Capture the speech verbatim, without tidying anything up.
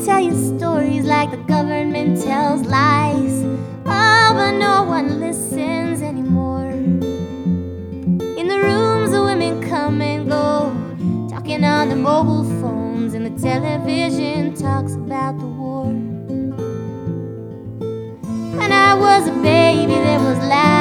tell you stories like the government tells lies. Oh, but no one listens anymore. In the rooms the women come and go, talking on their mobile phones, and the television talks about the war. When I was a baby there was life.